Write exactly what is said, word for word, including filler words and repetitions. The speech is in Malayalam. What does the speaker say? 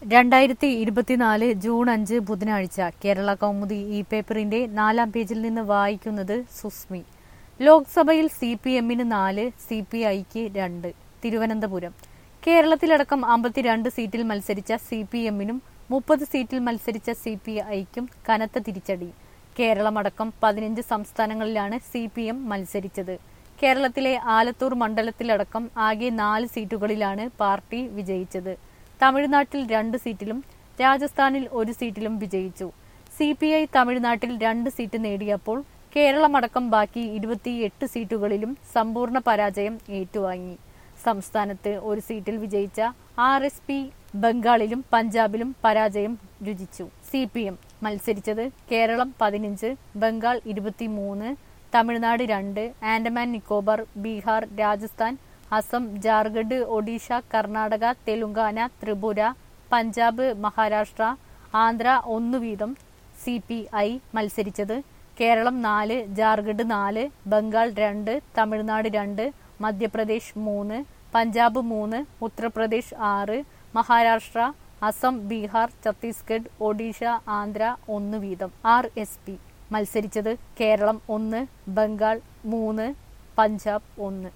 രണ്ടായിരത്തി ഇരുപത്തിനാല് ജൂൺ അഞ്ച് ബുധനാഴ്ച കേരള കൗമുദി ഇ പേപ്പറിന്റെ നാലാം പേജിൽ നിന്ന് വായിക്കുന്നത് സുസ്മി. ലോക്സഭയിൽ സി പി എമ്മിന് നാല്, സി പി ഐക്ക് രണ്ട്. തിരുവനന്തപുരം. കേരളത്തിലടക്കം അമ്പത്തിരണ്ട് സീറ്റിൽ മത്സരിച്ച സി പി എമ്മിനും മുപ്പത് സീറ്റിൽ മത്സരിച്ച സി പി ഐക്കും കനത്ത തിരിച്ചടി. കേരളമടക്കം പതിനഞ്ച് സംസ്ഥാനങ്ങളിലാണ് സി പി എം മത്സരിച്ചത്. കേരളത്തിലെ ആലത്തൂർ മണ്ഡലത്തിലടക്കം ആകെ നാല് സീറ്റുകളിലാണ് പാർട്ടി വിജയിച്ചത്. തമിഴ്നാട്ടിൽ രണ്ട് സീറ്റിലും രാജസ്ഥാനിൽ ഒരു സീറ്റിലും വിജയിച്ചു. സി പി ഐ തമിഴ്നാട്ടിൽ രണ്ട് സീറ്റ് നേടിയപ്പോൾ കേരളമടക്കം ബാക്കി ഇരുപത്തിയെട്ട് സീറ്റുകളിലും സമ്പൂർണ്ണ പരാജയം ഏറ്റുവാങ്ങി. സംസ്ഥാനത്ത് ഒരു സീറ്റിൽ വിജയിച്ച ആർ എസ് പി ബംഗാളിലും പഞ്ചാബിലും പരാജയം രുചിച്ചു. സി പി എം മത്സരിച്ചത് കേരളം പതിനഞ്ച്, ബംഗാൾ ഇരുപത്തിമൂന്ന്, തമിഴ്നാട് രണ്ട്, ആൻഡമാൻ നിക്കോബാർ, ബീഹാർ, രാജസ്ഥാൻ, അസം, ജാർഖണ്ഡ്, ഒഡീഷ, കർണാടക, തെലുങ്കാന, ത്രിപുര, പഞ്ചാബ്, മഹാരാഷ്ട്ര, ആന്ധ്ര ഒന്നു വീതം. സി പി ഐ മത്സരിച്ചത് കേരളം നാല്, ജാർഖണ്ഡ് നാല്, ബംഗാൾ രണ്ട്, തമിഴ്നാട് രണ്ട്, മധ്യപ്രദേശ് മൂന്ന്, പഞ്ചാബ് മൂന്ന്, ഉത്തർപ്രദേശ് ആറ്, മഹാരാഷ്ട്ര, അസം, ബീഹാർ, ഛത്തീസ്ഗഡ്, ഒഡീഷ, ആന്ധ്ര ഒന്നു വീതം. ആർ എസ് പി മത്സരിച്ചത് കേരളം ഒന്ന്, ബംഗാൾ മൂന്ന്, പഞ്ചാബ് ഒന്ന്.